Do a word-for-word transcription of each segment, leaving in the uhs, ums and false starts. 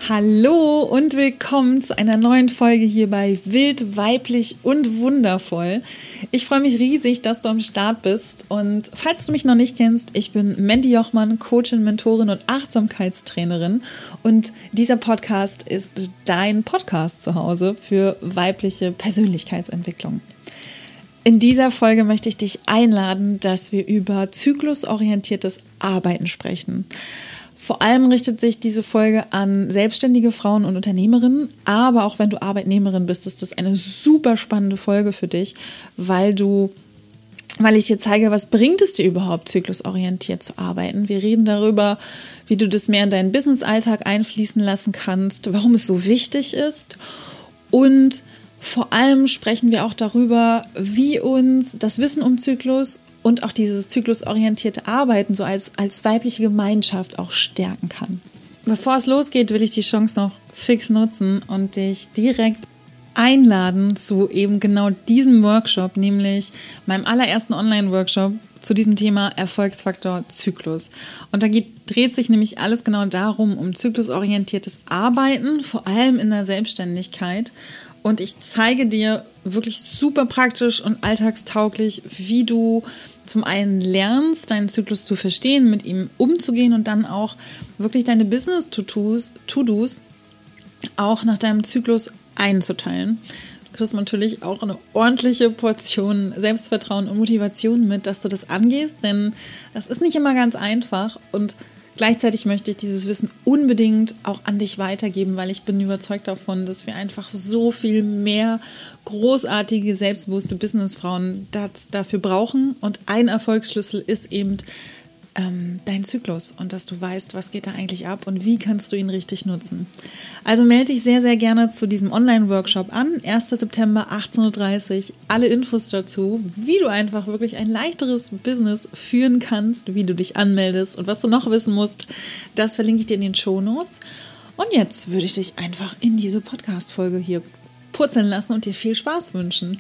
Hallo und willkommen zu einer neuen Folge hier bei Wild, Weiblich und Wundervoll. Ich freue mich riesig, dass du am Start bist und falls du mich noch nicht kennst, ich bin Mandy Jochmann, Coachin, Mentorin und Achtsamkeitstrainerin und dieser Podcast ist dein Podcast zu Hause für weibliche Persönlichkeitsentwicklung. In dieser Folge möchte ich dich einladen, dass wir über zyklusorientiertes Arbeiten sprechen. Vor allem richtet sich diese Folge an selbstständige Frauen und Unternehmerinnen, aber auch wenn du Arbeitnehmerin bist, ist das eine super spannende Folge für dich, weil du, weil ich dir zeige, was bringt es dir überhaupt, zyklusorientiert zu arbeiten. Wir reden darüber, wie du das mehr in deinen Business-Alltag einfließen lassen kannst, warum es so wichtig ist und vor allem sprechen wir auch darüber, wie uns das Wissen um Zyklus und auch dieses zyklusorientierte Arbeiten so als, als weibliche Gemeinschaft auch stärken kann. Bevor es losgeht, will ich die Chance noch fix nutzen und dich direkt einladen zu eben genau diesem Workshop, nämlich meinem allerersten Online-Workshop zu diesem Thema Erfolgsfaktor Zyklus. Und da geht, dreht sich nämlich alles genau darum, um zyklusorientiertes Arbeiten, vor allem in der Selbstständigkeit. Und ich zeige dir wirklich super praktisch und alltagstauglich, wie du zum einen lernst, deinen Zyklus zu verstehen, mit ihm umzugehen und dann auch wirklich deine Business-To-Dos, To-Dos auch nach deinem Zyklus einzuteilen. Du kriegst natürlich auch eine ordentliche Portion Selbstvertrauen und Motivation mit, dass du das angehst, denn das ist nicht immer ganz einfach und gleichzeitig möchte ich dieses Wissen unbedingt auch an dich weitergeben, weil ich bin überzeugt davon, dass wir einfach so viel mehr großartige, selbstbewusste Businessfrauen das, dafür brauchen. Und ein Erfolgsschlüssel ist eben ähm, dein Zyklus und dass du weißt, was geht da eigentlich ab und wie kannst du ihn richtig nutzen. Also melde dich sehr, sehr gerne zu diesem Online-Workshop an. erster September, achtzehn Uhr dreißig. Alle Infos dazu, wie du einfach wirklich ein leichteres Business führen kannst, wie du dich anmeldest und was du noch wissen musst, das verlinke ich dir in den Shownotes. Und jetzt würde ich dich einfach in diese Podcast-Folge hier purzeln lassen und dir viel Spaß wünschen.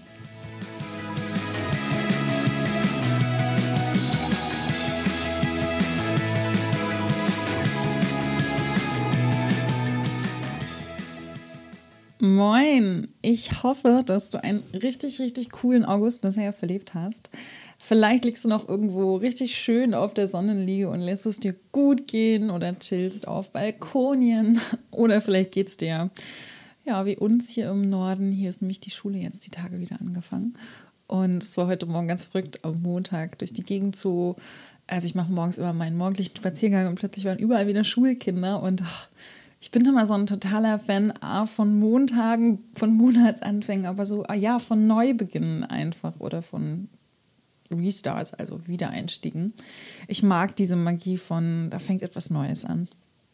Moin! Ich hoffe, dass du einen richtig, richtig coolen August bisher verlebt hast. Vielleicht liegst du noch irgendwo richtig schön auf der Sonnenliege und lässt es dir gut gehen oder chillst auf Balkonien oder vielleicht geht es dir ja wie uns hier im Norden. Hier ist nämlich die Schule jetzt die Tage wieder angefangen und es war heute Morgen ganz verrückt, am Montag durch die Gegend zu, also ich mache morgens immer meinen morgendlichen Spaziergang und plötzlich waren überall wieder Schulkinder und ach, ich bin immer so ein totaler Fan A, von Montagen, von Monatsanfängen, aber so, ja, von Neubeginnen einfach oder von Restarts, also Wiedereinstiegen. Ich mag diese Magie von, da fängt etwas Neues an.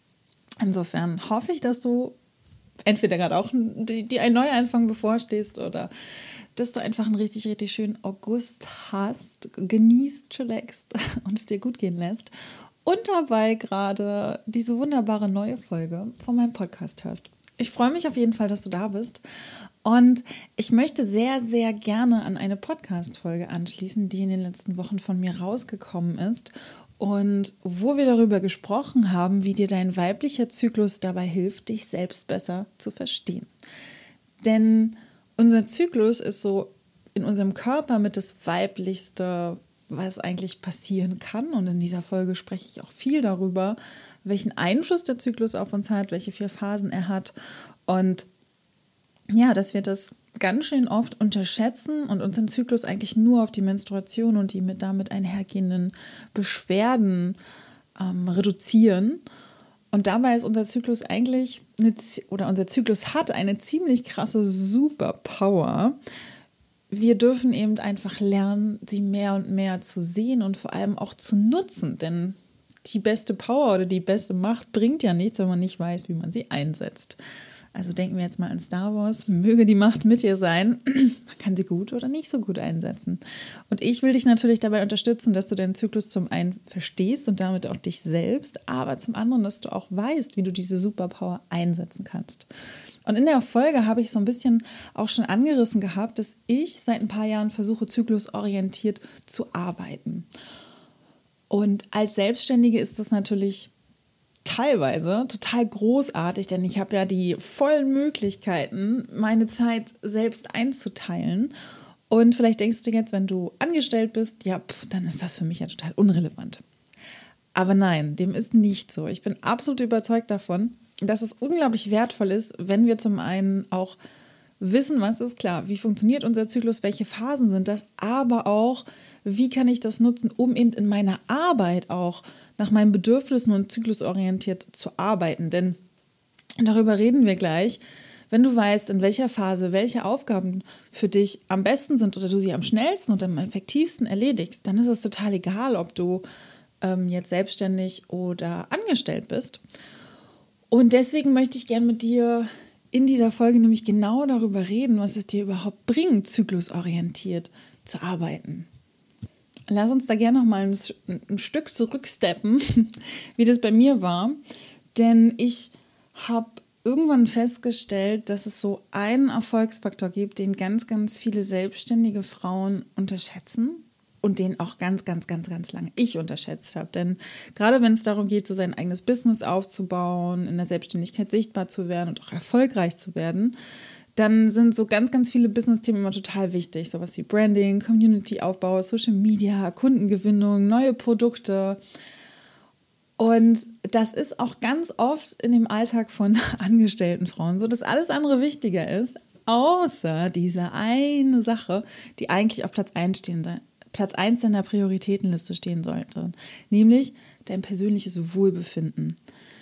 Insofern hoffe ich, dass du entweder gerade auch die, die ein Neuanfang bevorstehst oder dass du einfach einen richtig, richtig schönen August hast, genießt, chillaxst und es dir gut gehen lässt. Und dabei gerade diese wunderbare neue Folge von meinem Podcast hörst. Ich freue mich auf jeden Fall, dass du da bist. Und ich möchte sehr, sehr gerne an eine Podcast-Folge anschließen, die in den letzten Wochen von mir rausgekommen ist. Und wo wir darüber gesprochen haben, wie dir dein weiblicher Zyklus dabei hilft, dich selbst besser zu verstehen. Denn unser Zyklus ist so in unserem Körper mit das weiblichste, was eigentlich passieren kann. Und in dieser Folge spreche ich auch viel darüber, welchen Einfluss der Zyklus auf uns hat, welche vier Phasen er hat. Und ja, dass wir das ganz schön oft unterschätzen und unseren Zyklus eigentlich nur auf die Menstruation und die mit damit einhergehenden Beschwerden ähm, reduzieren. Und dabei ist unser Zyklus eigentlich, eine, oder unser Zyklus hat eine ziemlich krasse Superpower. Wir dürfen eben einfach lernen, sie mehr und mehr zu sehen und vor allem auch zu nutzen, denn die beste Power oder die beste Macht bringt ja nichts, wenn man nicht weiß, wie man sie einsetzt. Also denken wir jetzt mal an Star Wars, möge die Macht mit dir sein, man kann sie gut oder nicht so gut einsetzen. Und ich will dich natürlich dabei unterstützen, dass du deinen Zyklus zum einen verstehst und damit auch dich selbst, aber zum anderen, dass du auch weißt, wie du diese Superpower einsetzen kannst. Und in der Folge habe ich so ein bisschen auch schon angerissen gehabt, dass ich seit ein paar Jahren versuche, zyklusorientiert zu arbeiten. Und als Selbstständige ist das natürlich teilweise total großartig, denn ich habe ja die vollen Möglichkeiten, meine Zeit selbst einzuteilen. Und vielleicht denkst du jetzt, wenn du angestellt bist, ja, pff, dann ist das für mich ja total unrelevant. Aber nein, dem ist nicht so. Ich bin absolut überzeugt davon, dass es unglaublich wertvoll ist, wenn wir zum einen auch wissen, was ist klar, wie funktioniert unser Zyklus, welche Phasen sind das, aber auch, wie kann ich das nutzen, um eben in meiner Arbeit auch nach meinen Bedürfnissen und zyklusorientiert zu arbeiten. Denn darüber reden wir gleich. Wenn du weißt, in welcher Phase welche Aufgaben für dich am besten sind oder du sie am schnellsten und am effektivsten erledigst, dann ist es total egal, ob du ähm, jetzt selbstständig oder angestellt bist. Und deswegen möchte ich gerne mit dir in dieser Folge nämlich genau darüber reden, was es dir überhaupt bringt, zyklusorientiert zu arbeiten. Lass uns da gerne noch mal ein, ein Stück zurücksteppen, wie das bei mir war. Denn ich habe irgendwann festgestellt, dass es so einen Erfolgsfaktor gibt, den ganz, ganz viele selbstständige Frauen unterschätzen. Und den auch ganz, ganz, ganz, ganz lange ich unterschätzt habe. Denn gerade wenn es darum geht, so sein eigenes Business aufzubauen, in der Selbstständigkeit sichtbar zu werden und auch erfolgreich zu werden, dann sind so ganz, ganz viele Business-Themen immer total wichtig. Sowas wie Branding, Community-Aufbau, Social Media, Kundengewinnung, neue Produkte. Und das ist auch ganz oft in dem Alltag von angestellten Frauen so, dass alles andere wichtiger ist, außer diese eine Sache, die eigentlich auf Platz eins stehen soll. Platz eins deiner Prioritätenliste stehen sollte, nämlich dein persönliches Wohlbefinden.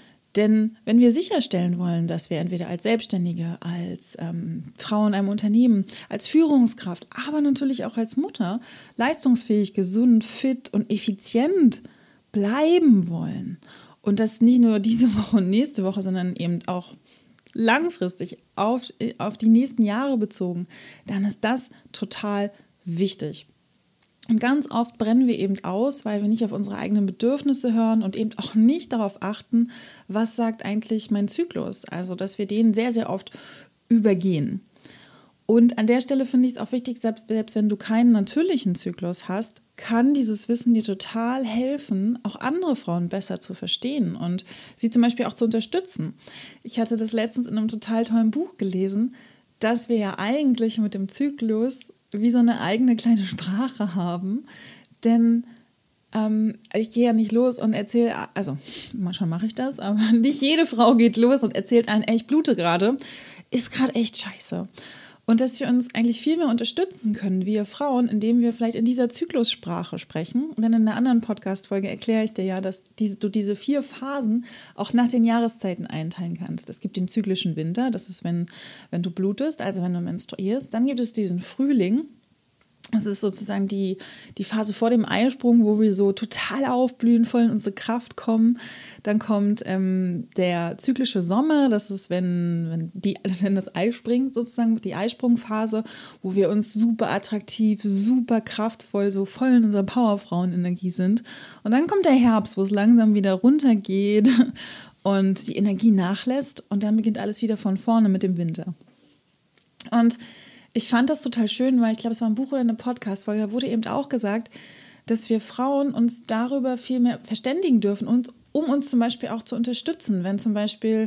Denn wenn wir sicherstellen wollen, dass wir entweder als Selbstständige, als ähm, Frau in einem Unternehmen, als Führungskraft, aber natürlich auch als Mutter leistungsfähig, gesund, fit und effizient bleiben wollen und das nicht nur diese Woche und nächste Woche, sondern eben auch langfristig auf, auf die nächsten Jahre bezogen, dann ist das total wichtig. Und ganz oft brennen wir eben aus, weil wir nicht auf unsere eigenen Bedürfnisse hören und eben auch nicht darauf achten, was sagt eigentlich mein Zyklus. Also, dass wir den sehr, sehr oft übergehen. Und an der Stelle finde ich es auch wichtig, selbst, selbst wenn du keinen natürlichen Zyklus hast, kann dieses Wissen dir total helfen, auch andere Frauen besser zu verstehen und sie zum Beispiel auch zu unterstützen. Ich hatte das letztens in einem total tollen Buch gelesen, dass wir ja eigentlich mit dem Zyklus wie so eine eigene kleine Sprache haben, denn ähm, ich gehe ja nicht los und erzähle, also manchmal mache ich das, aber nicht jede Frau geht los und erzählt einen, ey, ich blute gerade, ist gerade echt scheiße. Und dass wir uns eigentlich viel mehr unterstützen können, wir Frauen, indem wir vielleicht in dieser Zyklussprache sprechen. Und dann in einer anderen Podcast-Folge erkläre ich dir ja, dass diese, du diese vier Phasen auch nach den Jahreszeiten einteilen kannst. Es gibt den zyklischen Winter, das ist, wenn, wenn du blutest, also wenn du menstruierst. Dann gibt es diesen Frühling. Das ist sozusagen die, die Phase vor dem Eisprung, wo wir so total aufblühen, voll in unsere Kraft kommen. Dann kommt ähm, der zyklische Sommer, das ist, wenn, wenn, die, wenn das Ei springt, sozusagen die Eisprungphase, wo wir uns super attraktiv, super kraftvoll, so voll in unserer Powerfrauenenergie sind. Und dann kommt der Herbst, wo es langsam wieder runtergeht und die Energie nachlässt. Und dann beginnt alles wieder von vorne mit dem Winter. Und ich fand das total schön, weil ich glaube, es war ein Buch oder eine Podcast-Folge, da wurde eben auch gesagt, dass wir Frauen uns darüber viel mehr verständigen dürfen, und, um uns zum Beispiel auch zu unterstützen, wenn zum Beispiel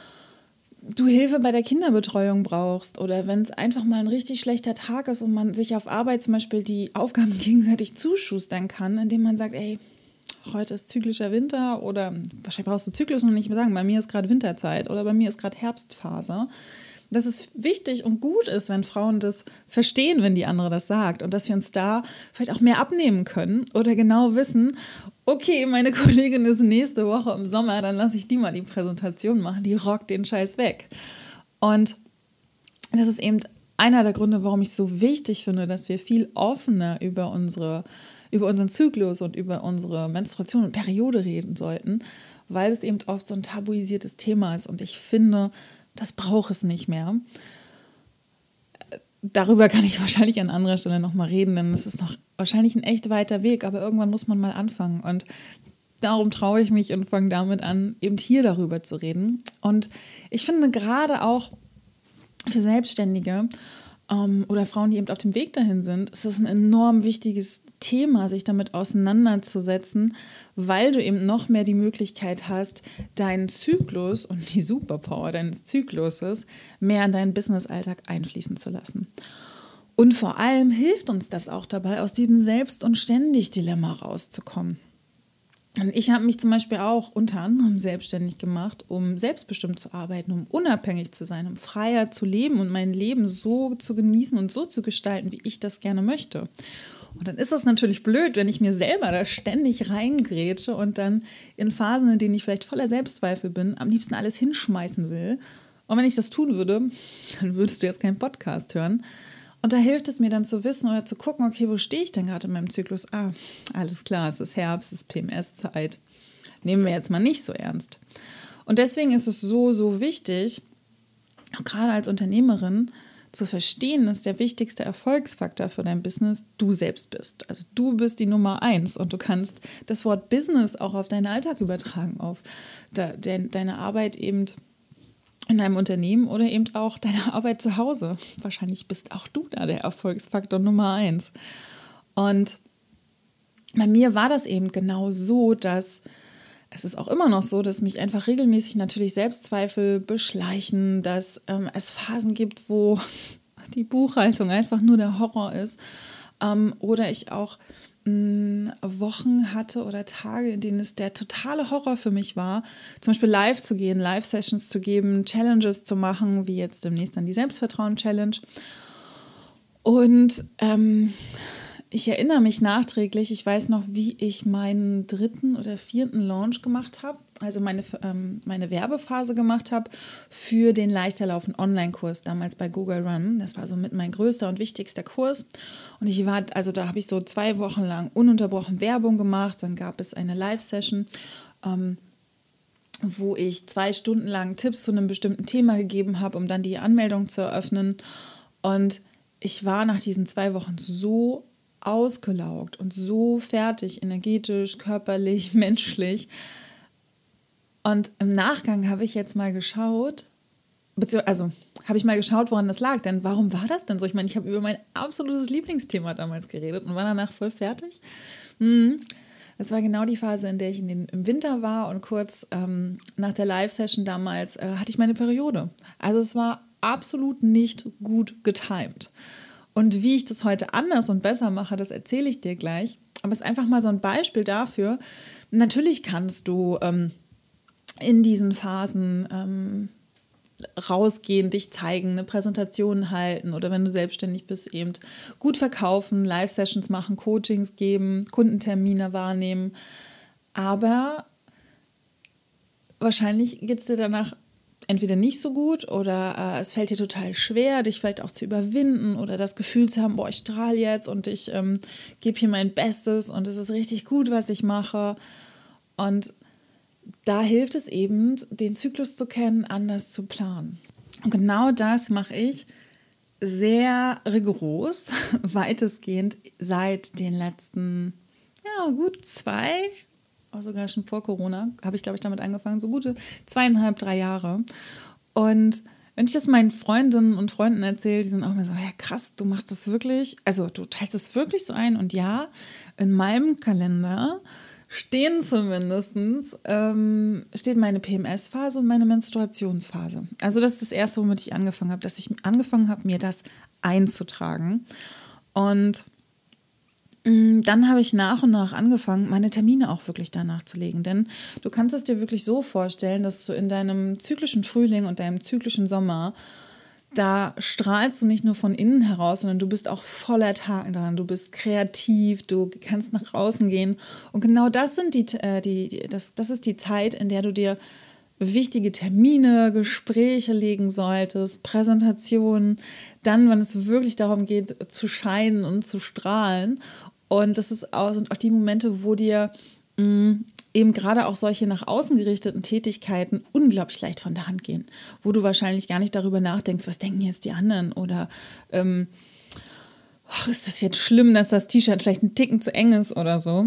du Hilfe bei der Kinderbetreuung brauchst oder wenn es einfach mal ein richtig schlechter Tag ist und man sich auf Arbeit zum Beispiel die Aufgaben gegenseitig zuschustern kann, indem man sagt, ey, heute ist zyklischer Winter oder wahrscheinlich brauchst du Zyklus noch nicht mehr sagen, bei mir ist gerade Winterzeit oder bei mir ist gerade Herbstphase. Dass es wichtig und gut ist, wenn Frauen das verstehen, wenn die andere das sagt und dass wir uns da vielleicht auch mehr abnehmen können oder genau wissen, okay, meine Kollegin ist nächste Woche im Sommer, dann lasse ich die mal die Präsentation machen, die rockt den Scheiß weg. Und das ist eben einer der Gründe, warum ich es so wichtig finde, dass wir viel offener über unsere, über unseren Zyklus und über unsere Menstruation und Periode reden sollten, weil es eben oft so ein tabuisiertes Thema ist und ich finde, das braucht es nicht mehr. Darüber kann ich wahrscheinlich an anderer Stelle nochmal reden, denn es ist noch wahrscheinlich ein echt weiter Weg, aber irgendwann muss man mal anfangen. Und darum traue ich mich und fange damit an, eben hier darüber zu reden. Und ich finde gerade auch für Selbstständige ähm, oder Frauen, die eben auf dem Weg dahin sind, ist es ein enorm wichtiges Thema, sich damit auseinanderzusetzen, weil du eben noch mehr die Möglichkeit hast, deinen Zyklus und die Superpower deines Zykluses mehr in deinen Business-Alltag einfließen zu lassen. Und vor allem hilft uns das auch dabei, aus diesem Selbst- und Ständig-Dilemma rauszukommen. Und ich habe mich zum Beispiel auch unter anderem selbstständig gemacht, um selbstbestimmt zu arbeiten, um unabhängig zu sein, um freier zu leben und mein Leben so zu genießen und so zu gestalten, wie ich das gerne möchte. Und dann ist das natürlich blöd, wenn ich mir selber da ständig reingrätsche und dann in Phasen, in denen ich vielleicht voller Selbstzweifel bin, am liebsten alles hinschmeißen will. Und wenn ich das tun würde, dann würdest du jetzt keinen Podcast hören. Und da hilft es mir dann zu wissen oder zu gucken, okay, wo stehe ich denn gerade in meinem Zyklus? Ah, alles klar, es ist Herbst, es ist P M S-Zeit. Nehmen wir jetzt mal nicht so ernst. Und deswegen ist es so, so wichtig, auch gerade als Unternehmerin, zu verstehen, dass der wichtigste Erfolgsfaktor für dein Business du selbst bist. Also du bist die Nummer eins und du kannst das Wort Business auch auf deinen Alltag übertragen, auf de, de, deine Arbeit eben in deinem Unternehmen oder eben auch deine Arbeit zu Hause. Wahrscheinlich bist auch du da der Erfolgsfaktor Nummer eins. Und bei mir war das eben genau so, dass es ist auch immer noch so, dass mich einfach regelmäßig natürlich Selbstzweifel beschleichen, dass ähm, es Phasen gibt, wo die Buchhaltung einfach nur der Horror ist. Ähm, oder ich auch mh, Wochen hatte oder Tage, in denen es der totale Horror für mich war, zum Beispiel live zu gehen, Live-Sessions zu geben, Challenges zu machen, wie jetzt demnächst dann die Selbstvertrauen-Challenge. Und ähm, ich erinnere mich nachträglich, ich weiß noch, wie ich meinen dritten oder vierten Launch gemacht habe, also meine, ähm, meine Werbephase gemacht habe für den Leichter Laufen Online-Kurs, damals bei Google Run. Das war so mit mein größter und wichtigster Kurs. Und ich war, also da habe ich so zwei Wochen lang ununterbrochen Werbung gemacht. Dann gab es eine Live-Session, ähm, wo ich zwei Stunden lang Tipps zu einem bestimmten Thema gegeben habe, um dann die Anmeldung zu eröffnen. Und ich war nach diesen zwei Wochen so ausgelaugt und so fertig, energetisch, körperlich, menschlich. Und im Nachgang habe ich jetzt mal geschaut, also habe ich mal geschaut, woran das lag. Denn warum war das denn so? Ich meine, ich habe über mein absolutes Lieblingsthema damals geredet und war danach voll fertig. Das war genau die Phase, in der ich in den, im Winter war und kurz ähm, nach der Live-Session damals äh, hatte ich meine Periode. Also es war absolut nicht gut getimt. Und wie ich das heute anders und besser mache, das erzähle ich dir gleich. Aber es ist einfach mal so ein Beispiel dafür. Natürlich kannst du ähm, in diesen Phasen ähm, rausgehen, dich zeigen, eine Präsentation halten oder wenn du selbstständig bist, eben gut verkaufen, Live-Sessions machen, Coachings geben, Kundentermine wahrnehmen. Aber wahrscheinlich geht es dir danach entweder nicht so gut oder äh, es fällt dir total schwer, dich vielleicht auch zu überwinden oder das Gefühl zu haben, boah, ich strahle jetzt und ich ähm, gebe hier mein Bestes und es ist richtig gut, was ich mache. Und da hilft es eben, den Zyklus zu kennen, anders zu planen. Und genau das mache ich sehr rigoros, weitestgehend seit den letzten, ja, gut zwei auch sogar schon vor Corona, habe ich, glaube ich, damit angefangen, so gute zweieinhalb, drei Jahre. Und wenn ich das meinen Freundinnen und Freunden erzähle, die sind auch immer so, ja krass, du machst das wirklich, also du teilst das wirklich so ein. Und ja, in meinem Kalender stehen zumindest, ähm, steht meine P M S-Phase und meine Menstruationsphase. Also das ist das Erste, womit ich angefangen habe, dass ich angefangen habe, mir das einzutragen. Und dann habe ich nach und nach angefangen, meine Termine auch wirklich danach zu legen. Denn du kannst es dir wirklich so vorstellen, dass du in deinem zyklischen Frühling und deinem zyklischen Sommer, da strahlst du nicht nur von innen heraus, sondern du bist auch voller Taten dran. Du bist kreativ, du kannst nach außen gehen. Und genau das sind die, äh, die, die das, das ist die Zeit, in der du dir wichtige Termine, Gespräche legen solltest, Präsentationen, dann, wenn es wirklich darum geht, zu scheinen und zu strahlen. Und das ist auch, sind auch die Momente, wo dir mh, eben gerade auch solche nach außen gerichteten Tätigkeiten unglaublich leicht von der Hand gehen, wo du wahrscheinlich gar nicht darüber nachdenkst, was denken jetzt die anderen oder ähm, ach, ist das jetzt schlimm, dass das T-Shirt vielleicht ein Ticken zu eng ist oder so.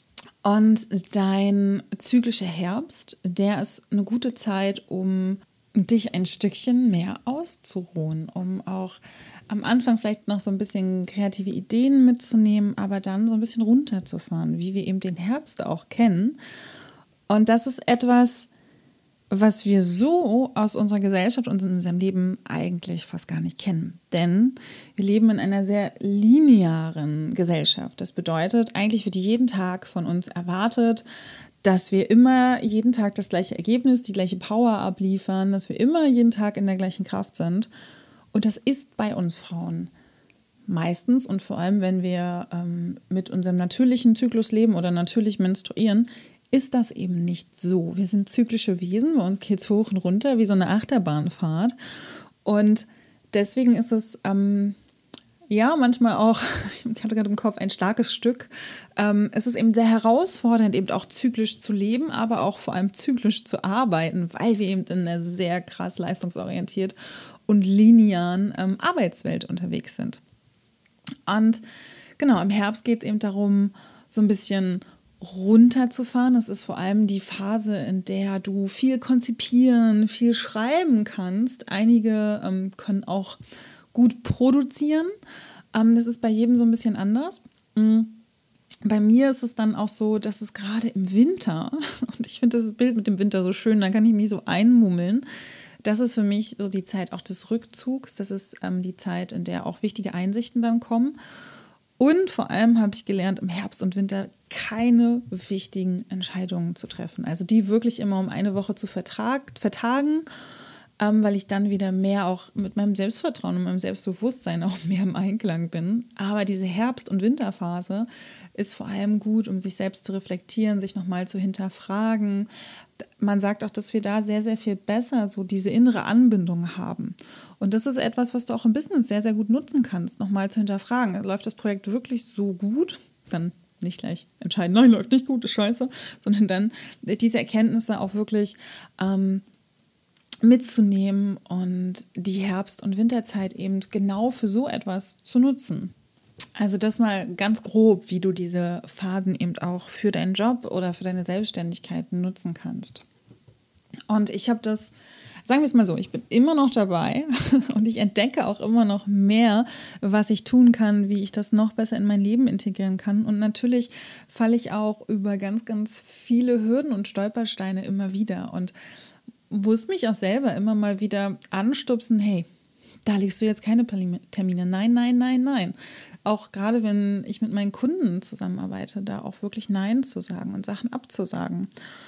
Und dein zyklischer Herbst, der ist eine gute Zeit, um dich ein Stückchen mehr auszuruhen, um auch am Anfang vielleicht noch so ein bisschen kreative Ideen mitzunehmen, aber dann so ein bisschen runterzufahren, wie wir eben den Herbst auch kennen. Und das ist etwas, was wir so aus unserer Gesellschaft und in unserem Leben eigentlich fast gar nicht kennen. Denn wir leben in einer sehr linearen Gesellschaft. Das bedeutet, eigentlich wird jeden Tag von uns erwartet, dass wir immer jeden Tag das gleiche Ergebnis, die gleiche Power abliefern, dass wir immer jeden Tag in der gleichen Kraft sind. Und das ist bei uns Frauen meistens und vor allem, wenn wir ähm, mit unserem natürlichen Zyklus leben oder natürlich menstruieren, ist das eben nicht so. Wir sind zyklische Wesen, bei uns geht es hoch und runter wie so eine Achterbahnfahrt. Und deswegen ist es ähm, ja manchmal auch, ich hatte gerade im Kopf, ein starkes Stück. Ähm, es ist eben sehr herausfordernd, eben auch zyklisch zu leben, aber auch vor allem zyklisch zu arbeiten, weil wir eben in einer sehr krass leistungsorientiert und linearen ähm, Arbeitswelt unterwegs sind. Und genau, im Herbst geht es eben darum, so ein bisschen runterzufahren. Das ist vor allem die Phase, in der du viel konzipieren, viel schreiben kannst. Einige ähm, können auch gut produzieren. Ähm, das ist bei jedem so ein bisschen anders. Mhm. Bei mir ist es dann auch so, dass es gerade im Winter, und ich finde das Bild mit dem Winter so schön, da kann ich mich so einmummeln. Das ist für mich so die Zeit auch des Rückzugs. Das ist ähm, die Zeit, in der auch wichtige Einsichten dann kommen. Und vor allem habe ich gelernt, im Herbst und Winter keine wichtigen Entscheidungen zu treffen. Also die wirklich immer um eine Woche zu vertrag, vertagen, ähm, weil ich dann wieder mehr auch mit meinem Selbstvertrauen und meinem Selbstbewusstsein auch mehr im Einklang bin. Aber diese Herbst- und Winterphase ist vor allem gut, um sich selbst zu reflektieren, sich nochmal zu hinterfragen. Man sagt auch, dass wir da sehr, sehr viel besser so diese innere Anbindung haben. Und das ist etwas, was du auch im Business sehr, sehr gut nutzen kannst, nochmal zu hinterfragen. Läuft das Projekt wirklich so gut? Dann nicht gleich entscheiden, nein, läuft nicht gut, ist scheiße, sondern dann diese Erkenntnisse auch wirklich ähm, mitzunehmen und die Herbst- und Winterzeit eben genau für so etwas zu nutzen. Also das mal ganz grob, wie du diese Phasen eben auch für deinen Job oder für deine Selbstständigkeit nutzen kannst. Und ich habe das, sagen wir es mal so, ich bin immer noch dabei und ich entdecke auch immer noch mehr, was ich tun kann, wie ich das noch besser in mein Leben integrieren kann. Und natürlich falle ich auch über ganz, ganz viele Hürden und Stolpersteine immer wieder und muss mich auch selber immer mal wieder anstupsen, hey, da legst du jetzt keine Termine. Nein, nein, nein, nein. Auch gerade wenn ich mit meinen Kunden zusammenarbeite, da auch wirklich Nein zu sagen und Sachen abzusagen.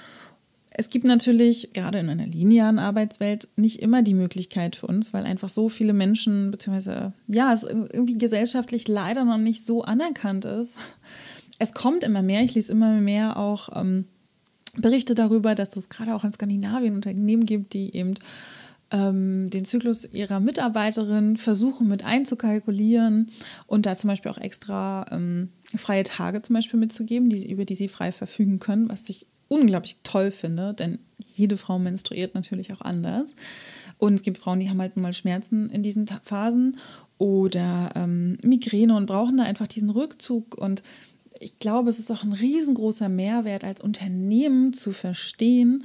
Es gibt natürlich, gerade in einer linearen Arbeitswelt, nicht immer die Möglichkeit für uns, weil einfach so viele Menschen, beziehungsweise ja, es irgendwie gesellschaftlich leider noch nicht so anerkannt ist. Es kommt immer mehr, ich lese immer mehr auch ähm, Berichte darüber, dass es gerade auch in Skandinavien Unternehmen gibt, die eben ähm, den Zyklus ihrer Mitarbeiterin versuchen mit einzukalkulieren und da zum Beispiel auch extra ähm, freie Tage zum Beispiel mitzugeben, die, über die sie frei verfügen können, was ich unglaublich toll finde, denn jede Frau menstruiert natürlich auch anders. Und es gibt Frauen, die haben halt mal Schmerzen in diesen Phasen oder ähm, Migräne und brauchen da einfach diesen Rückzug. Und ich glaube, es ist auch ein riesengroßer Mehrwert als Unternehmen zu verstehen,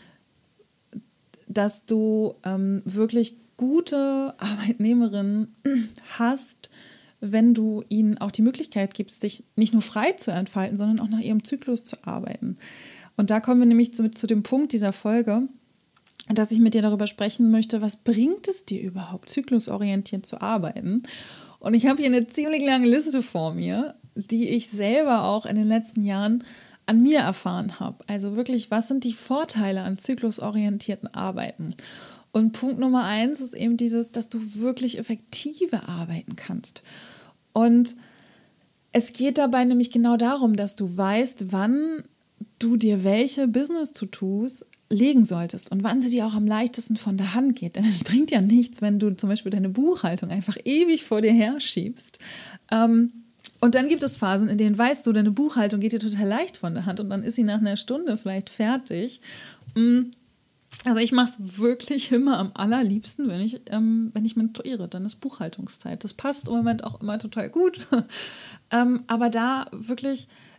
dass du ähm, wirklich gute Arbeitnehmerinnen hast, wenn du ihnen auch die Möglichkeit gibst, sich nicht nur frei zu entfalten, sondern auch nach ihrem Zyklus zu arbeiten. Und da kommen wir nämlich zu, zu dem Punkt dieser Folge, dass ich mit dir darüber sprechen möchte, was bringt es dir überhaupt, zyklusorientiert zu arbeiten? Und ich habe hier eine ziemlich lange Liste vor mir, die ich selber auch in den letzten Jahren an mir erfahren habe. Also wirklich, was sind die Vorteile an zyklusorientierten Arbeiten? Und Punkt Nummer eins ist eben dieses, dass du wirklich effektive arbeiten kannst. Und es geht dabei nämlich genau darum, dass du weißt, wann du dir welche Business-To-Dos legen solltest und wann sie dir auch am leichtesten von der Hand geht. Denn es bringt ja nichts, wenn du zum Beispiel deine Buchhaltung einfach ewig vor dir her schiebst. Ähm, und dann gibt es Phasen, in denen weißt du, deine Buchhaltung geht dir total leicht von der Hand und dann ist sie nach einer Stunde vielleicht fertig. Also ich mache es wirklich immer am allerliebsten, wenn ich, ähm, wenn ich menstruiere. Dann ist Buchhaltungszeit. Das passt im Moment auch immer total gut. ähm, aber da wirklich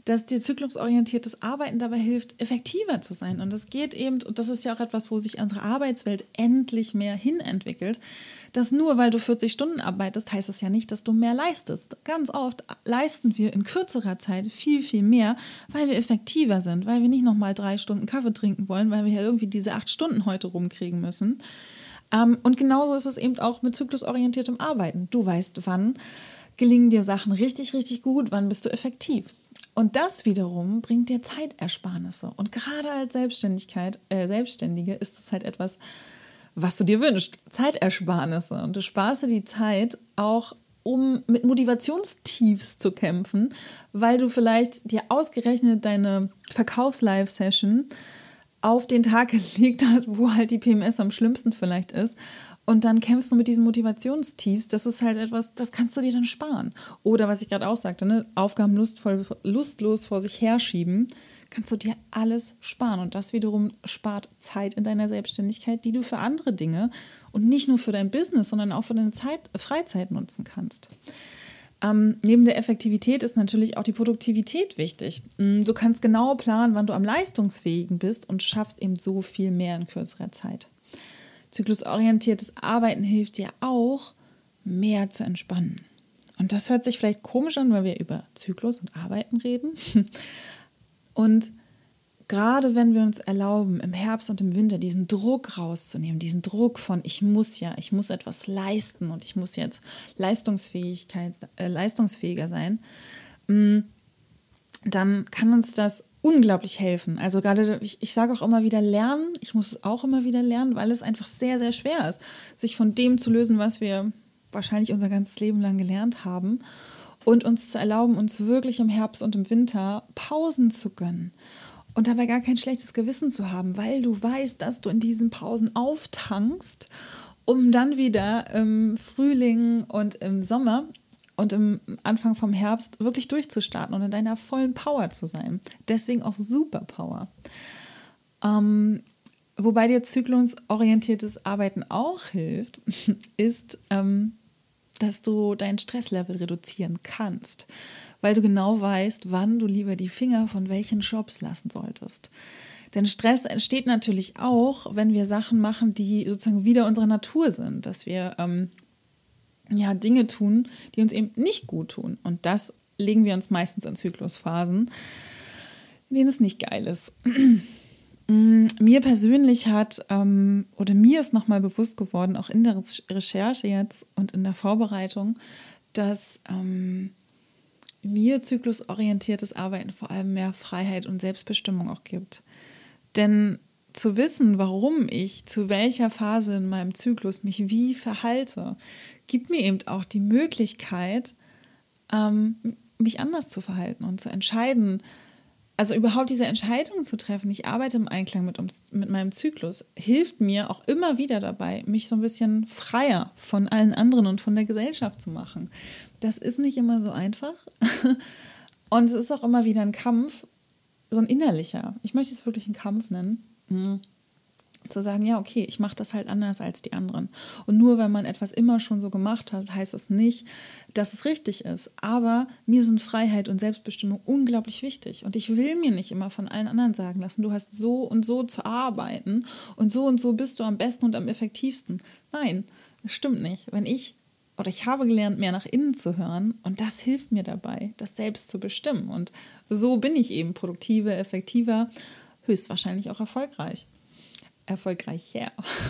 dass dir zyklusorientiertes Arbeiten dabei hilft, effektiver zu sein. Und das geht eben, und das ist ja auch etwas, wo sich unsere Arbeitswelt endlich mehr hinentwickelt, dass nur weil du vierzig Stunden arbeitest, heißt das ja nicht, dass du mehr leistest. Ganz oft leisten wir in kürzerer Zeit viel, viel mehr, weil wir effektiver sind, weil wir nicht nochmal drei Stunden Kaffee trinken wollen, weil wir ja irgendwie diese acht Stunden heute rumkriegen müssen. Ähm, und genauso ist es eben auch mit zyklusorientiertem Arbeiten. Du weißt, wann gelingen dir Sachen richtig, richtig gut, wann bist du effektiv. Und das wiederum bringt dir Zeitersparnisse. Und gerade als Selbstständigkeit, äh, Selbstständige ist es halt etwas, was du dir wünschst, Zeitersparnisse. Und du sparst dir die Zeit auch, um mit Motivationstiefs zu kämpfen, weil du vielleicht dir ausgerechnet deine Verkaufs-Live-Session auf den Tag gelegt hast, wo halt die P M S am schlimmsten vielleicht ist. Und dann kämpfst du mit diesen Motivationstiefs. Das ist halt etwas, das kannst du dir dann sparen. Oder was ich gerade auch sagte, ne? Aufgaben lustvoll, lustlos vor sich herschieben, kannst du dir alles sparen. Und das wiederum spart Zeit in deiner Selbstständigkeit, die du für andere Dinge und nicht nur für dein Business, sondern auch für deine Zeit, Freizeit nutzen kannst. Ähm, neben der Effektivität ist natürlich auch die Produktivität wichtig. Du kannst genau planen, wann du am leistungsfähigen bist und schaffst eben so viel mehr in kürzerer Zeit. Zyklusorientiertes Arbeiten hilft dir auch, mehr zu entspannen. Und das hört sich vielleicht komisch an, weil wir über Zyklus und Arbeiten reden. Und gerade wenn wir uns erlauben, im Herbst und im Winter diesen Druck rauszunehmen, diesen Druck von ich muss ja, ich muss etwas leisten und ich muss jetzt Leistungsfähigkeit, äh, leistungsfähiger sein, mh, dann kann uns das unglaublich helfen. Also gerade, ich, ich sage auch immer wieder lernen, ich muss es auch immer wieder lernen, weil es einfach sehr, sehr schwer ist, sich von dem zu lösen, was wir wahrscheinlich unser ganzes Leben lang gelernt haben und uns zu erlauben, uns wirklich im Herbst und im Winter Pausen zu gönnen. Und dabei gar kein schlechtes Gewissen zu haben, weil du weißt, dass du in diesen Pausen auftankst, um dann wieder im Frühling und im Sommer und im Anfang vom Herbst wirklich durchzustarten und in deiner vollen Power zu sein. Deswegen auch Superpower. Ähm, wobei dir zyklusorientiertes Arbeiten auch hilft, ist, ähm, dass du dein Stresslevel reduzieren kannst, weil du genau weißt, wann du lieber die Finger von welchen Jobs lassen solltest. Denn Stress entsteht natürlich auch, wenn wir Sachen machen, die sozusagen wieder unserer Natur sind, dass wir ähm, ja, Dinge tun, die uns eben nicht gut tun. Und das legen wir uns meistens in Zyklusphasen, in denen es nicht geil ist. Mir persönlich hat, ähm, oder mir ist nochmal bewusst geworden, auch in der Recherche jetzt und in der Vorbereitung, dass ähm, mir zyklusorientiertes Arbeiten vor allem mehr Freiheit und Selbstbestimmung auch gibt. Denn zu wissen, warum ich zu welcher Phase in meinem Zyklus mich wie verhalte, gibt mir eben auch die Möglichkeit, ähm, mich anders zu verhalten und zu entscheiden, also überhaupt diese Entscheidung zu treffen, ich arbeite im Einklang mit, mit meinem Zyklus, hilft mir auch immer wieder dabei, mich so ein bisschen freier von allen anderen und von der Gesellschaft zu machen. Das ist nicht immer so einfach und es ist auch immer wieder ein Kampf, so ein innerlicher, ich möchte es wirklich einen Kampf nennen, mhm. zu sagen, ja okay, ich mache das halt anders als die anderen. Und nur wenn man etwas immer schon so gemacht hat, heißt das nicht, dass es richtig ist. Aber mir sind Freiheit und Selbstbestimmung unglaublich wichtig. Und ich will mir nicht immer von allen anderen sagen lassen, du hast so und so zu arbeiten und so und so bist du am besten und am effektivsten. Nein, das stimmt nicht. Wenn ich, oder ich habe gelernt, mehr nach innen zu hören und das hilft mir dabei, das selbst zu bestimmen. Und so bin ich eben produktiver, effektiver, höchstwahrscheinlich auch erfolgreich. Erfolgreich, ja.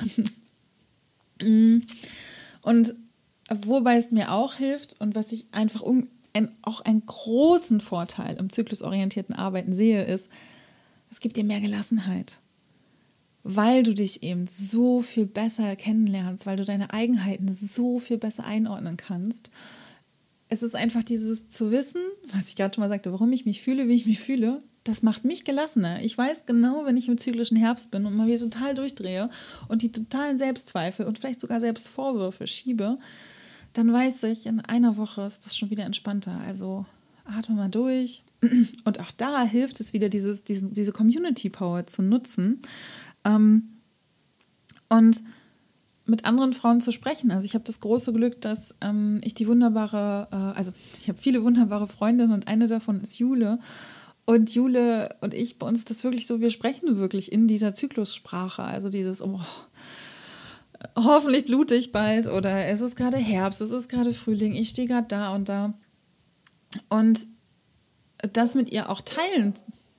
Und wobei es mir auch hilft und was ich einfach un, ein, auch einen großen Vorteil im zyklusorientierten Arbeiten sehe, ist, es gibt dir mehr Gelassenheit, weil du dich eben so viel besser kennenlernst, weil du deine Eigenheiten so viel besser einordnen kannst. Es ist einfach dieses zu wissen, was ich gerade schon mal sagte, warum ich mich fühle, wie ich mich fühle, das macht mich gelassener. Ich weiß genau, wenn ich im zyklischen Herbst bin und mal wieder total durchdrehe und die totalen Selbstzweifel und vielleicht sogar Selbstvorwürfe schiebe, dann weiß ich, in einer Woche ist das schon wieder entspannter. Also atme mal durch. Und auch da hilft es wieder, dieses, diese, diese Community-Power zu nutzen ähm, und mit anderen Frauen zu sprechen. Also ich habe das große Glück, dass ähm, ich die wunderbare, äh, also ich habe viele wunderbare Freundinnen und eine davon ist Jule. Und Jule und ich, bei uns ist das wirklich so, wir sprechen wirklich in dieser Zyklussprache. Also dieses, oh, hoffentlich blutig bald oder es ist gerade Herbst, es ist gerade Frühling, ich stehe gerade da und da. Und das mit ihr auch teilen,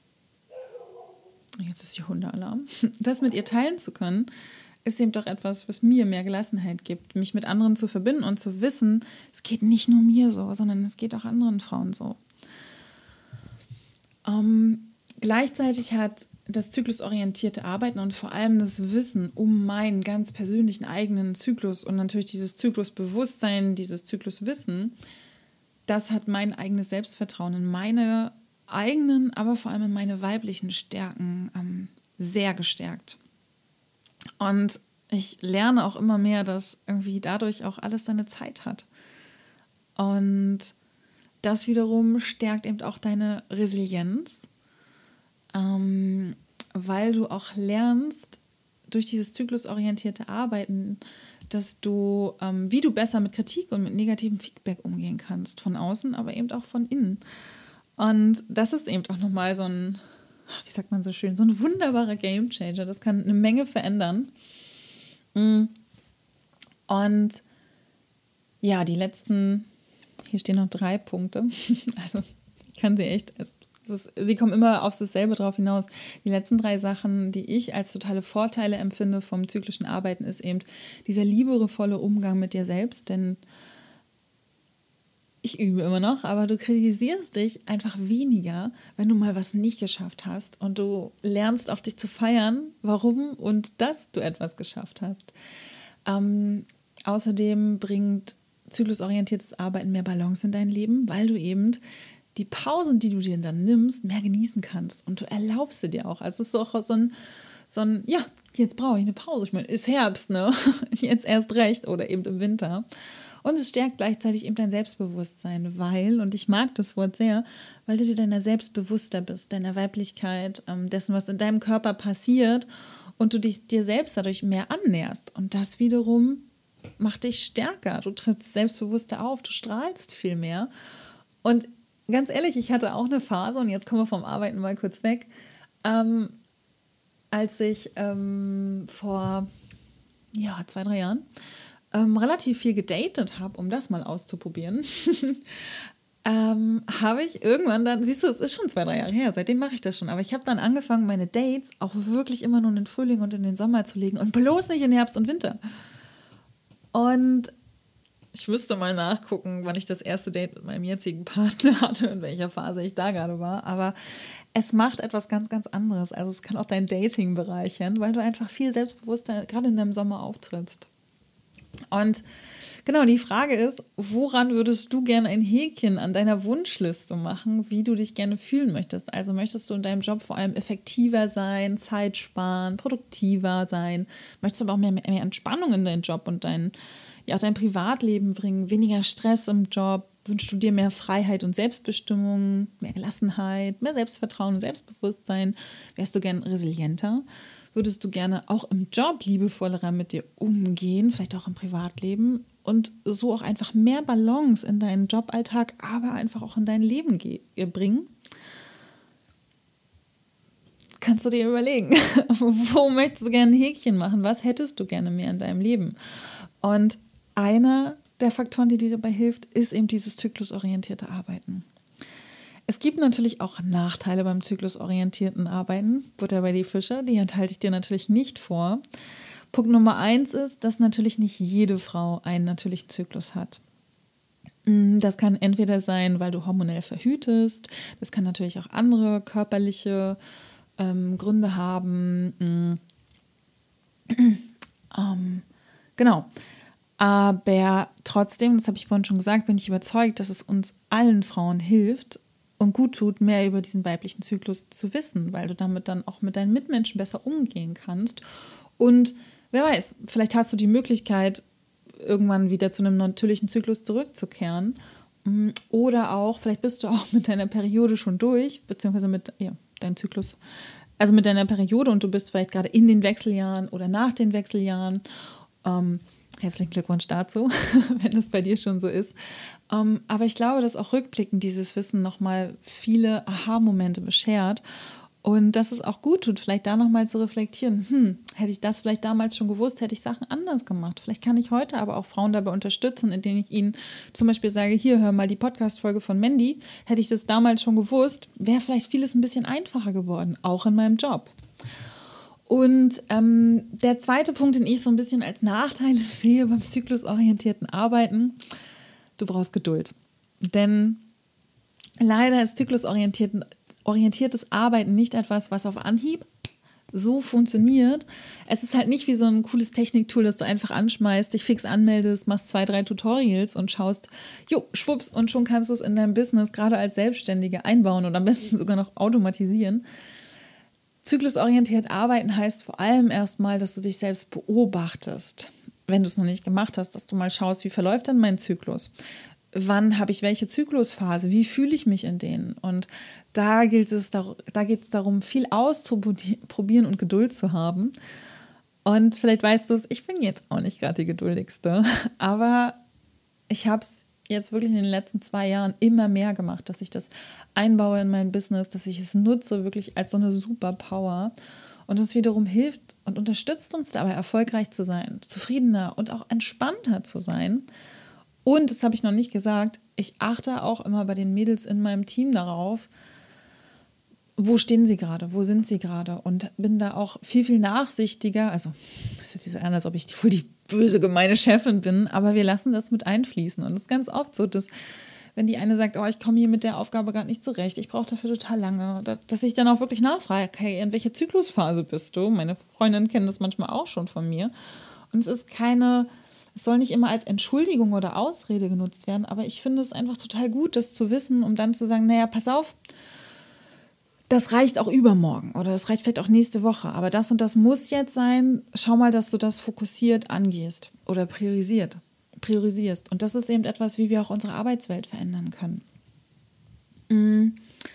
jetzt ist die Hundealarm, das mit ihr teilen zu können, ist eben doch etwas, was mir mehr Gelassenheit gibt, mich mit anderen zu verbinden und zu wissen, es geht nicht nur mir so, sondern es geht auch anderen Frauen so. Ähm, gleichzeitig hat das zyklusorientierte Arbeiten und vor allem das Wissen um meinen ganz persönlichen eigenen Zyklus und natürlich dieses Zyklusbewusstsein, dieses Zykluswissen, das hat mein eigenes Selbstvertrauen in meine eigenen, aber vor allem in meine weiblichen Stärken ähm, sehr gestärkt. Und ich lerne auch immer mehr, dass irgendwie dadurch auch alles seine Zeit hat. Und das wiederum stärkt eben auch deine Resilienz, ähm, weil du auch lernst, durch dieses zyklusorientierte Arbeiten, dass du, ähm, wie du besser mit Kritik und mit negativem Feedback umgehen kannst, von außen, aber eben auch von innen. Und das ist eben auch nochmal so ein, wie sagt man so schön, so ein wunderbarer Gamechanger. Das kann eine Menge verändern. Und ja, die letzten, hier stehen noch drei Punkte. Also ich kann sie echt, es ist, sie kommen immer auf dasselbe drauf hinaus. Die letzten drei Sachen, die ich als totale Vorteile empfinde vom zyklischen Arbeiten, ist eben dieser liebevolle Umgang mit dir selbst. Denn ich übe immer noch, aber du kritisierst dich einfach weniger, wenn du mal was nicht geschafft hast. Und du lernst auch dich zu feiern, warum und dass du etwas geschafft hast. Ähm, außerdem bringt zyklusorientiertes Arbeiten mehr Balance in dein Leben, weil du eben die Pausen, die du dir dann nimmst, mehr genießen kannst. Und du erlaubst sie dir auch. Also es ist auch so ein, so ein ja, jetzt brauche ich eine Pause. Ich meine, ist Herbst, ne? Jetzt erst recht oder eben im Winter. Und es stärkt gleichzeitig eben dein Selbstbewusstsein, weil, und ich mag das Wort sehr, weil du dir deiner selbst bewusster bist, deiner Weiblichkeit, dessen, was in deinem Körper passiert und du dich dir selbst dadurch mehr annäherst. Und das wiederum macht dich stärker. Du trittst selbstbewusster auf, du strahlst viel mehr. Und ganz ehrlich, ich hatte auch eine Phase, und jetzt kommen wir vom Arbeiten mal kurz weg, ähm, als ich ähm, vor ja, zwei, drei Jahren ähm, relativ viel gedatet habe, um das mal auszuprobieren, ähm, habe ich irgendwann dann, siehst du, es ist schon zwei, drei Jahre her, seitdem mache ich das schon, aber ich habe dann angefangen, meine Dates auch wirklich immer nur in den Frühling und in den Sommer zu legen und bloß nicht in Herbst und Winter. Und ich müsste mal nachgucken, wann ich das erste Date mit meinem jetzigen Partner hatte, in welcher Phase ich da gerade war. Aber es macht etwas ganz, ganz anderes. Also es kann auch dein Dating bereichern, weil du einfach viel selbstbewusster gerade in deinem Sommer auftrittst. Und genau, die Frage ist, woran würdest du gerne ein Häkchen an deiner Wunschliste machen, wie du dich gerne fühlen möchtest? Also möchtest du in deinem Job vor allem effektiver sein, Zeit sparen, produktiver sein? Möchtest du aber auch mehr, mehr Entspannung in deinen Job und dein, ja, auch dein Privatleben bringen, weniger Stress im Job? Wünschst du dir mehr Freiheit und Selbstbestimmung, mehr Gelassenheit, mehr Selbstvertrauen und Selbstbewusstsein? Wärst du gern resilienter? Würdest du gerne auch im Job liebevoller mit dir umgehen, vielleicht auch im Privatleben und so auch einfach mehr Balance in deinen Joballtag, aber einfach auch in dein Leben ge- bringen? Kannst du dir überlegen, wo möchtest du gerne ein Häkchen machen? Was hättest du gerne mehr in deinem Leben? Und einer der Faktoren, die dir dabei hilft, ist eben dieses zyklusorientierte Arbeiten. Es gibt natürlich auch Nachteile beim zyklusorientierten Arbeiten. Butter bei die Fische, die enthalte ich dir natürlich nicht vor. Punkt Nummer eins ist, dass natürlich nicht jede Frau einen natürlichen Zyklus hat. Das kann entweder sein, weil du hormonell verhütest. Das kann natürlich auch andere körperliche ähm, Gründe haben. ähm, genau. Aber trotzdem, das habe ich vorhin schon gesagt, bin ich überzeugt, dass es uns allen Frauen hilft und gut tut, mehr über diesen weiblichen Zyklus zu wissen, weil du damit dann auch mit deinen Mitmenschen besser umgehen kannst. Und wer weiß, vielleicht hast du die Möglichkeit, irgendwann wieder zu einem natürlichen Zyklus zurückzukehren. Oder auch, vielleicht bist du auch mit deiner Periode schon durch, beziehungsweise mit ja, deinem Zyklus, also mit deiner Periode und du bist vielleicht gerade in den Wechseljahren oder nach den Wechseljahren. Ähm, Herzlichen Glückwunsch dazu, wenn das bei dir schon so ist. Ähm, aber ich glaube, dass auch rückblickend dieses Wissen nochmal viele Aha-Momente beschert und dass es auch gut tut, vielleicht da nochmal zu reflektieren. Hm, hätte ich das vielleicht damals schon gewusst, hätte ich Sachen anders gemacht. Vielleicht kann ich heute aber auch Frauen dabei unterstützen, indem ich ihnen zum Beispiel sage, hier, hör mal die Podcast-Folge von Mandy. Hätte ich das damals schon gewusst, wäre vielleicht vieles ein bisschen einfacher geworden, auch in meinem Job. Und ähm, der zweite Punkt, den ich so ein bisschen als Nachteil sehe beim zyklusorientierten Arbeiten, du brauchst Geduld. Denn leider ist zyklusorientiertes Arbeiten nicht etwas, was auf Anhieb so funktioniert. Es ist halt nicht wie so ein cooles Techniktool, das du einfach anschmeißt, dich fix anmeldest, machst zwei, drei Tutorials und schaust, jo, schwupps, und schon kannst du es in deinem Business gerade als Selbstständige einbauen und am besten sogar noch automatisieren. Zyklusorientiert arbeiten heißt vor allem erstmal, dass du dich selbst beobachtest. Wenn du es noch nicht gemacht hast, dass du mal schaust, wie verläuft denn mein Zyklus? Wann habe ich welche Zyklusphase? Wie fühle ich mich in denen? Und da gilt es, da geht es darum, viel auszuprobieren und Geduld zu haben. Und vielleicht weißt du es, ich bin jetzt auch nicht gerade die Geduldigste, aber ich habe es jetzt wirklich in den letzten zwei Jahren immer mehr gemacht, dass ich das einbaue in mein Business, dass ich es nutze wirklich als so eine Superpower und das wiederum hilft und unterstützt uns dabei, erfolgreich zu sein, zufriedener und auch entspannter zu sein. Und, das habe ich noch nicht gesagt, ich achte auch immer bei den Mädels in meinem Team darauf, wo stehen sie gerade, wo sind sie gerade und bin da auch viel, viel nachsichtiger. Also, das hört sich so an, als ob ich voll die böse, gemeine Chefin bin, aber wir lassen das mit einfließen. Und es ist ganz oft so, dass wenn die eine sagt, oh, ich komme hier mit der Aufgabe gar nicht zurecht, ich brauche dafür total lange, dass ich dann auch wirklich nachfrage, hey, in welcher Zyklusphase bist du? Meine Freundinnen kennen das manchmal auch schon von mir. Und es ist keine, es soll nicht immer als Entschuldigung oder Ausrede genutzt werden, aber ich finde es einfach total gut, das zu wissen, um dann zu sagen, naja, pass auf, das reicht auch übermorgen oder das reicht vielleicht auch nächste Woche, aber das und das muss jetzt sein. Schau mal, dass du das fokussiert angehst oder priorisiert, priorisierst. Und das ist eben etwas, wie wir auch unsere Arbeitswelt verändern können.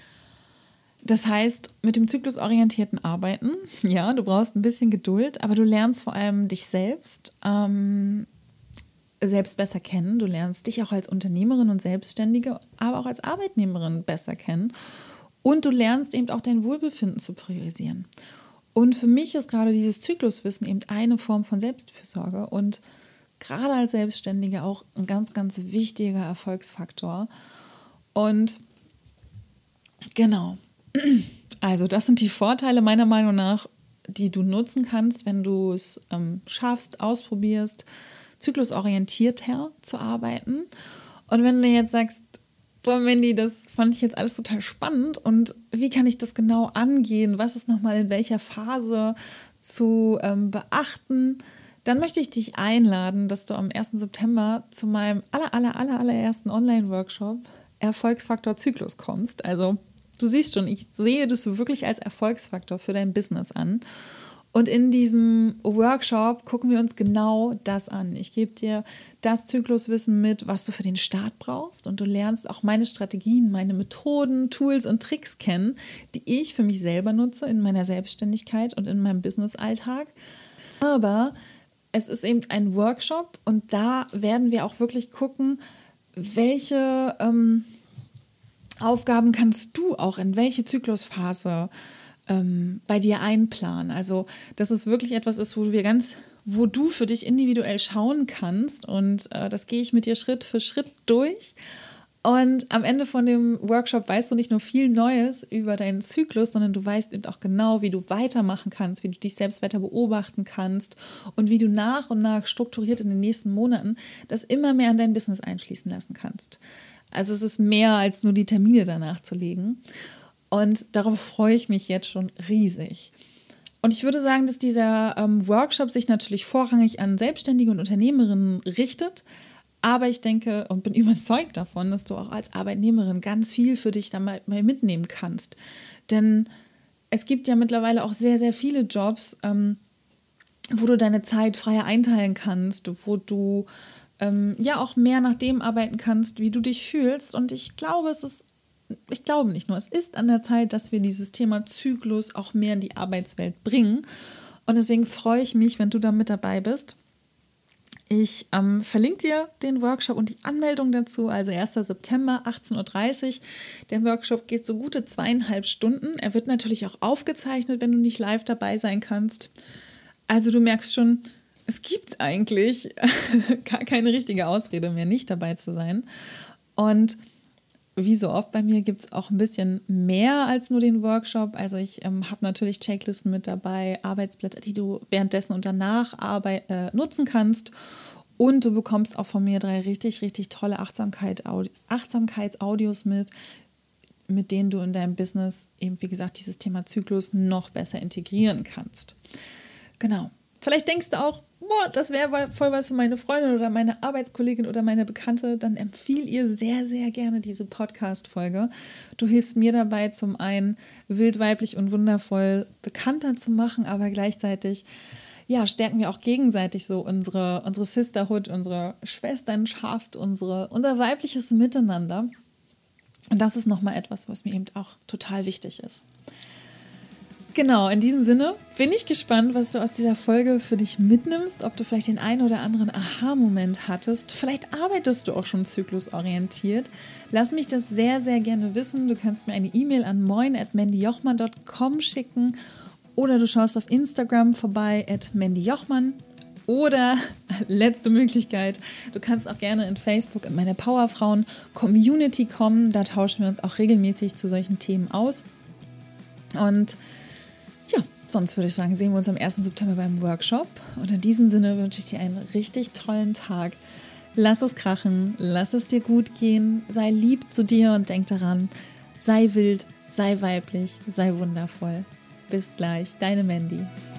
Das heißt, mit dem zyklusorientierten Arbeiten, ja, du brauchst ein bisschen Geduld, aber du lernst vor allem dich selbst, ähm, selbst besser kennen. Du lernst dich auch als Unternehmerin und Selbstständige, aber auch als Arbeitnehmerin besser kennen. Und du lernst eben auch dein Wohlbefinden zu priorisieren. Und für mich ist gerade dieses Zykluswissen eben eine Form von Selbstfürsorge und gerade als Selbstständige auch ein ganz, ganz wichtiger Erfolgsfaktor. Und genau, also das sind die Vorteile meiner Meinung nach, die du nutzen kannst, wenn du es ähm, schaffst, ausprobierst, zyklusorientierter zu arbeiten. Und wenn du jetzt sagst, boah, Mandy, das fand ich jetzt alles total spannend und wie kann ich das genau angehen? Was ist nochmal in welcher Phase zu ähm, beachten? Dann möchte ich dich einladen, dass du am ersten September zu meinem aller, aller, aller, allerersten Online-Workshop Erfolgsfaktor Zyklus kommst. Also du siehst schon, ich sehe das wirklich als Erfolgsfaktor für dein Business an. Und in diesem Workshop gucken wir uns genau das an. Ich gebe dir das Zykluswissen mit, was du für den Start brauchst. Und du lernst auch meine Strategien, meine Methoden, Tools und Tricks kennen, die ich für mich selber nutze in meiner Selbstständigkeit und in meinem Business-Alltag. Aber es ist eben ein Workshop und da werden wir auch wirklich gucken, welche ähm, Aufgaben kannst du auch in welche Zyklusphase ähm, bei dir einplanen. Also, dass es wirklich etwas ist, wo wir ganz, wo du für dich individuell schauen kannst und äh, das gehe ich mit dir Schritt für Schritt durch. Und am Ende von dem Workshop weißt du nicht nur viel Neues über deinen Zyklus, sondern du weißt eben auch genau, wie du weitermachen kannst, wie du dich selbst weiter beobachten kannst und wie du nach und nach strukturiert in den nächsten Monaten das immer mehr in dein Business einfließen lassen kannst. Also es ist mehr als nur die Termine danach zu legen. Und darauf freue ich mich jetzt schon riesig. Und ich würde sagen, dass dieser ähm, Workshop sich natürlich vorrangig an Selbstständige und Unternehmerinnen richtet. Aber ich denke und bin überzeugt davon, dass du auch als Arbeitnehmerin ganz viel für dich dann mal mitnehmen kannst. Denn es gibt ja mittlerweile auch sehr, sehr viele Jobs, ähm, wo du deine Zeit freier einteilen kannst, wo du ähm, ja auch mehr nach dem arbeiten kannst, wie du dich fühlst. Und ich glaube, es ist, ich glaube nicht nur, es ist an der Zeit, dass wir dieses Thema Zyklus auch mehr in die Arbeitswelt bringen. Und deswegen freue ich mich, wenn du da mit dabei bist. Ich ähm, verlinke dir den Workshop und die Anmeldung dazu, also erster September, achtzehn Uhr dreißig. Der Workshop geht so gute zweieinhalb Stunden. Er wird natürlich auch aufgezeichnet, wenn du nicht live dabei sein kannst. Also du merkst schon, es gibt eigentlich gar keine richtige Ausrede mehr, nicht dabei zu sein. Und wie so oft bei mir gibt es auch ein bisschen mehr als nur den Workshop. Also ich ähm, habe natürlich Checklisten mit dabei, Arbeitsblätter, die du währenddessen und danach arbeit, äh, nutzen kannst. Und du bekommst auch von mir drei richtig, richtig tolle Achtsamkeit, Audi- Achtsamkeitsaudios mit, mit denen du in deinem Business eben, wie gesagt, dieses Thema Zyklus noch besser integrieren kannst. Genau. Vielleicht denkst du auch, boah, das wäre voll was für meine Freundin oder meine Arbeitskollegin oder meine Bekannte, dann empfiehl ihr sehr, sehr gerne diese Podcast-Folge. Du hilfst mir dabei, zum einen wild, weiblich und wundervoll bekannter zu machen, aber gleichzeitig ja, stärken wir auch gegenseitig so unsere, unsere Sisterhood, unsere Schwesternschaft, unsere, unser weibliches Miteinander. Und das ist nochmal etwas, was mir eben auch total wichtig ist. Genau, in diesem Sinne bin ich gespannt, was du aus dieser Folge für dich mitnimmst, ob du vielleicht den einen oder anderen Aha-Moment hattest. Vielleicht arbeitest du auch schon zyklusorientiert. Lass mich das sehr, sehr gerne wissen. Du kannst mir eine E-Mail an moin at mandy jochmann punkt com schicken oder du schaust auf Instagram vorbei at mandy jochmann. Oder, letzte Möglichkeit, du kannst auch gerne in Facebook in meine Powerfrauen-Community kommen. Da tauschen wir uns auch regelmäßig zu solchen Themen aus. Und ja, sonst würde ich sagen, sehen wir uns am ersten September beim Workshop. Und in diesem Sinne wünsche ich dir einen richtig tollen Tag. Lass es krachen, lass es dir gut gehen, sei lieb zu dir und denk daran, sei wild, sei weiblich, sei wundervoll. Bis gleich, deine Mandy.